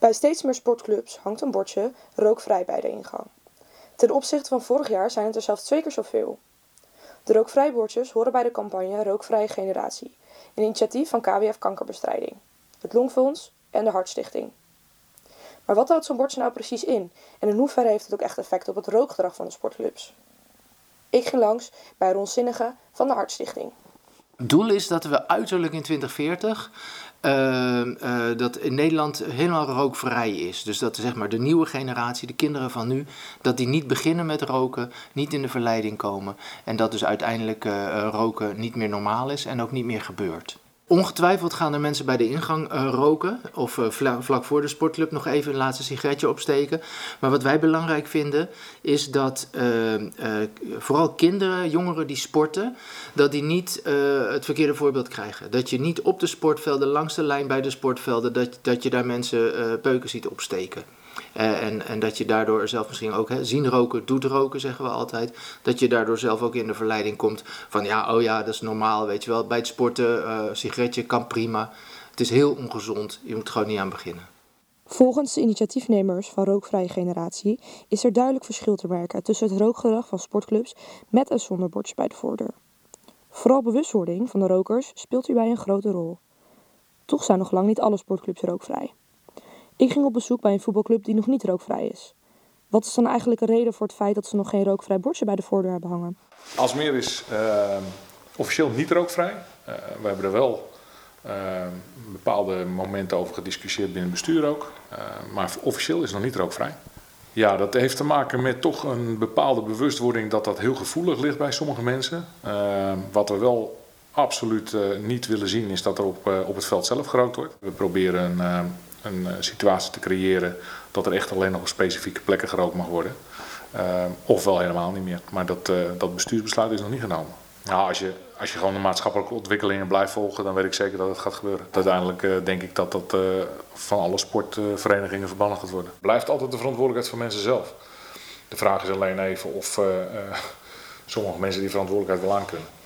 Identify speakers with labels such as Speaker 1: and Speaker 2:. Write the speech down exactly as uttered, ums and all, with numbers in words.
Speaker 1: Bij steeds meer sportclubs hangt een bordje rookvrij bij de ingang. Ten opzichte van vorig jaar zijn het er zelfs twee keer zoveel. De rookvrij bordjes horen bij de campagne Rookvrije Generatie, een initiatief van K W F Kankerbestrijding, het Longfonds en de Hartstichting. Maar wat houdt zo'n bordje nou precies in en in hoeverre heeft het ook echt effect op het rookgedrag van de sportclubs? Ik ging langs bij Ron Zinnige van de Hartstichting.
Speaker 2: Het doel is dat we uiterlijk in twintig veertig uh, uh, dat in Nederland helemaal rookvrij is. Dus dat zeg maar de nieuwe generatie, de kinderen van nu, dat die niet beginnen met roken, niet in de verleiding komen. En dat dus uiteindelijk uh, roken niet meer normaal is en ook niet meer gebeurt. Ongetwijfeld gaan er mensen bij de ingang uh, roken of uh, vla- vlak voor de sportclub nog even een laatste sigaretje opsteken. Maar wat wij belangrijk vinden is dat uh, uh, vooral kinderen, jongeren die sporten, dat die niet uh, het verkeerde voorbeeld krijgen. Dat je niet op de sportvelden, langs de lijn bij de sportvelden, dat, dat je daar mensen uh, peuken ziet opsteken. Uh, en, en dat je daardoor zelf misschien ook, hè, zien roken, doet roken, zeggen we altijd. Dat je daardoor zelf ook in de verleiding komt van ja, oh ja, dat is normaal, weet je wel. Bij het sporten, uh, sigaretje kan prima. Het is heel ongezond, je moet er gewoon niet aan beginnen.
Speaker 1: Volgens de initiatiefnemers van Rookvrije Generatie is er duidelijk verschil te merken tussen het rookgedrag van sportclubs met en zonder bordjes bij de voordeur. Vooral bewustwording van de rokers speelt hierbij een grote rol. Toch zijn nog lang niet alle sportclubs rookvrij. Ik ging op bezoek bij een voetbalclub die nog niet rookvrij is. Wat is dan eigenlijk een reden voor het feit dat ze nog geen rookvrij bordje bij de voordeur hebben hangen?
Speaker 3: Aalsmeer is uh, officieel niet rookvrij. Uh, we hebben er wel uh, bepaalde momenten over gediscussieerd binnen het bestuur ook. Uh, maar officieel is het nog niet rookvrij. Ja, dat heeft te maken met toch een bepaalde bewustwording dat dat heel gevoelig ligt bij sommige mensen. Uh, wat we wel absoluut uh, niet willen zien is dat er op, uh, op het veld zelf gerookt wordt. We proberen uh, een situatie te creëren dat er echt alleen nog op specifieke plekken gerookt mag worden. Uh, ofwel helemaal niet meer. Maar dat, uh, dat bestuursbesluit is nog niet genomen. Nou, als je, als je gewoon de maatschappelijke ontwikkelingen blijft volgen, dan weet ik zeker dat het gaat gebeuren. Uiteindelijk uh, denk ik dat dat uh, van alle sportverenigingen verbannen gaat worden. Het blijft altijd de verantwoordelijkheid van mensen zelf. De vraag is alleen even of uh, uh, sommige mensen die verantwoordelijkheid wel aankunnen.